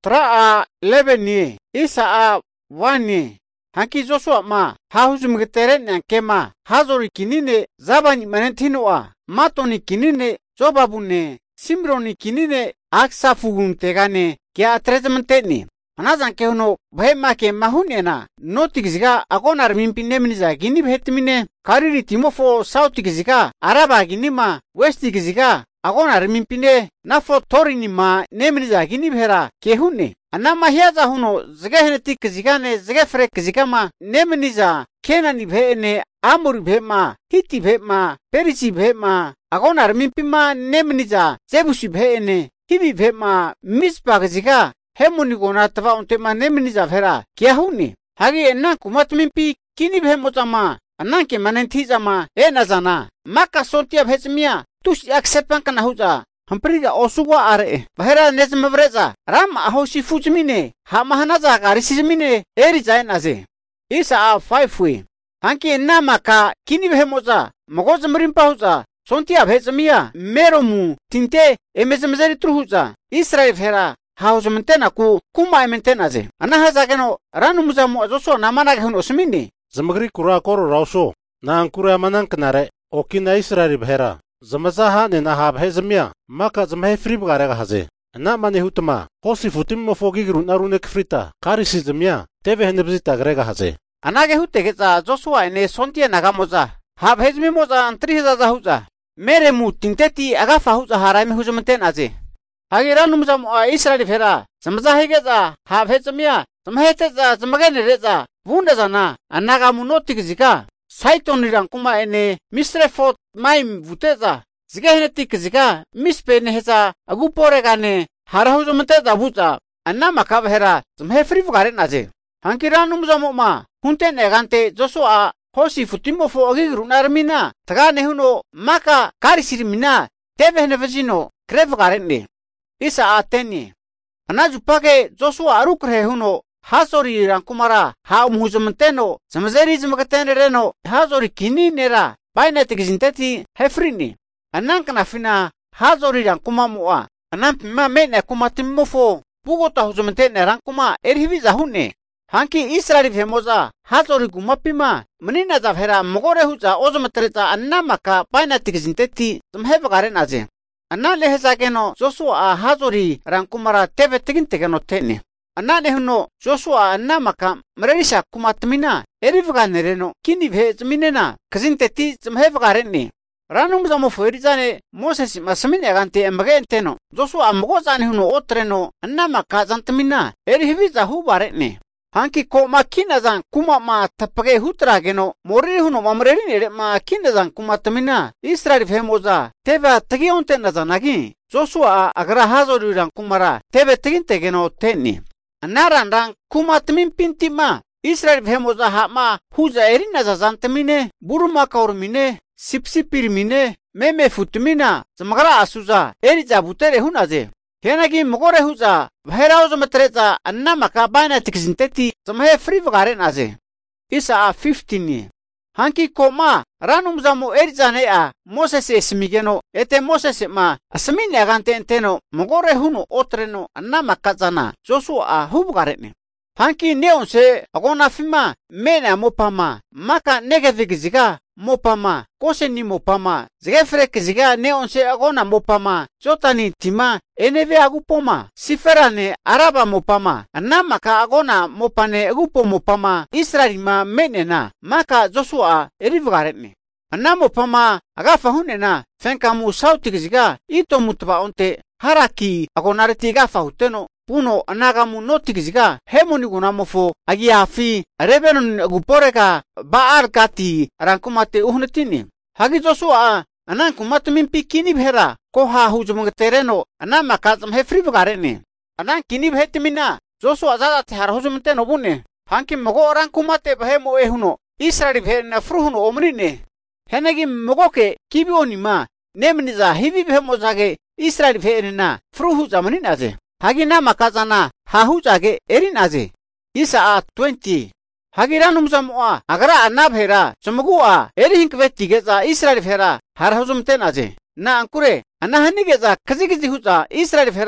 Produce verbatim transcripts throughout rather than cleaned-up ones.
Tra lebeni isa wani hanki Joshua ma hahuzum geteren yang kema hazori kinine zabani manentinua matoni kinine jobabune simroni kinine aksafugun tegane kia trezementeni anazan kehuno bhema ke mahunena notigziga agonar mimpinnemniza gini bhetmine kariri timofo sautigziga araba ginima westigziga agonar mimpine nafo torini ma nemniza gini bhera kehune anama hiaza huno zgehne tikzigane zgefre kzigama nemniza kenani bhene amuri bhema hiti bhema perisi bhema agonar mimpima nemniza zebushi bhene hivi bhema mispa kziga hemuni gona tava unte ma nemniza bhera kehune hagi enna kumat mimpi kini bhemotama ananke manentizama enazana maka sontia bhesmia tush acceptan kana huza hampriga osugwa are bahera nezmevreza ram ahoshi fujmine hamahanaza garisizmine eri zainaze isa a five we hanki namaka kini behemoza mogozmrimpa huza sontia bhezmia meromu tinte emezmezeri truhuza israel hera hauzmentena ku kuma ementenaze anahaza keno ranumuza mo zoso namana gano osmini zamagri kura koro rauso na ankura manan knare okina israel bhera zamazaha ne na hab hezmia maka zamhe free bgarega haze na mane hutma hosi futim mo fogi grun arune kfrita qarisi zamia teve henebzita grega haze anage hutegeza Joshua ene sontia nagamoza hab hezmi moza antriza zahuza mere mutinteti agafa huza harame huzumten aze hagiran muzam israel fera zamazahegeza hab hezmia zamheteza zamagene reza wundazana anaga munotigzika Saitonirang kuma ene misrefot maim vuteza zigehne tikzika mispene heza aguporegane harahuzumteza buza anna makabhera zmhefri vgare naze hankiranum zamoma hunten egante Joshua hosi futimofo agirunarmina tagane huno maka karisirmina tevehne vazino krevgarenne isa ateni anajupake Joshua arukre huno hazori rankumara ha umhuzumteno zamazeri zmgatene reno hazori kini nera painete gizinteti hefrini anankana fina hazori rankuma mua anampima mene kumatimofo bugota huzumtene rankuma erhiviza hunne hanki israeli femoza hazori gumapima menina zavhera mogore huza ozumtreza annamaka painete gizinteti zamhevgare naze anna leheza keno Joshua hazori rankumara teve tegintegeno tene anane huno Joshua annamaka mrerisha kumatmina erivganereno kini bhezminena kazinteti zmhevgarenne ranum zamo foirizane Moses masmine agante embagenteno Joshua mogozane huno otreno annamaka zantmina erihviza hubarenne hanki ko makina zan kuma ma tapage hutrageno morri huno mamrerinere ma kina zan kumatmina Israel femoza teva tagionte nazanagi Joshua agra hazori ran kumara teve tegintegeno tenni Narandang kumatmin pintima Israel bhemoza hama huza erina zazantamine buruma kaurmine sipsipirmine meme futmina zamagara asuza eriza butere hunaze henagi mogore huza bhairauz matreza anna makabana tikzinteti zamhe free vgare naze isa a fifteen hanki koma ranum zamu erizane a Moses esmigeno ete Moses ma asmine agante enteno mogore hunu otreno anna makazana Joshua a hubgarene hanki neonse agona fima mena mopama maka negevigziga mopama koseni mopama zgefrekziga neonse agona mopama jotani tima eneve agupoma siferane araba mopama anna maka agona mopane agupo mopama Israelima menena maka Joshua erivgarene anna mopama agafa hunena fenkamu sautigziga ito mutba onte haraki agonareti gafa huteno puno anagamu notigziga hemoni gunamofo agiafi rebenon aguporeka baar gati rankumate uhnetini hagi Joshua anankumat mimpi kini bhera koha hujumtereno anama kazam hefri vgarene anan kini bhetimina Joshua zada har hujumte nobune hanki mogo rankumate bhemo ehuno Israel bhena fruhuno omrine henegi mogoke kibionima nemniza hivi bhemo zage Israel bhena fruhu zamanin aze hagina makazana hahujage erinaze isa a twenty hagiranum zamwa agara anabhera samgua erihinkvetigeza Israel bhera har hujumtenaze na ankure anahanigeza kazigizi huza Israel bhera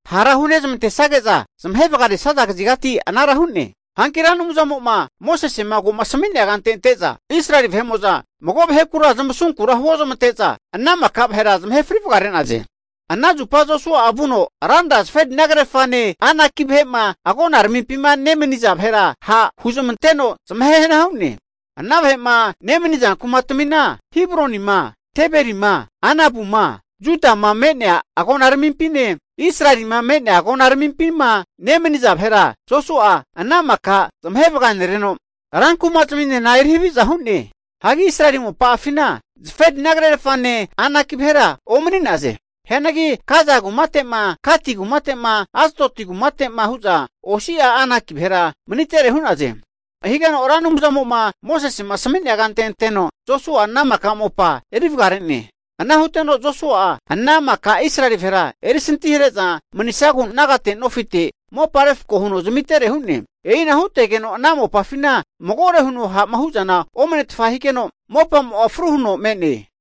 harahune zamte sageza zamhevagari sadak jigati anarahunne hankiranu muzamu ma Moses mago masminne agante teza Israel vemoza mago behekura zamsun kura hozam teza anama kab herazam hefrivgaren aje anaju pazo su abuno randas fed nagre fane ana kibhema agonar mimpima nemeniza hera ha huzumteno zamhena hunne anavhema nemeniza kumatmina hibroni ma teberi ma anabu ma juta ma menya agonar mimpine Israel ma menya agonar mimpima nemeniza hera Joshua anamaka zamhevgan reno ranku matmine nairhibi zahunne hagi Israel mo pafina fed nagre fane ana kibhera omni naze henagi kaza gumatema kati gumatema astoti gumatema huza oshia ana kibhera mnitere hunaze higan oranu muzamo ma Moses ma samenya ganten teno Joshua nama kamopa erifgarenne ana huteno Joshua anama ka Israel vera erisinti hereza mnisagun nagate nofite mo paref ko huno zmitere hunne eina hutegeno namo pafina mogore huno ha mahuzana omnet fahikeno mopam afruhno mene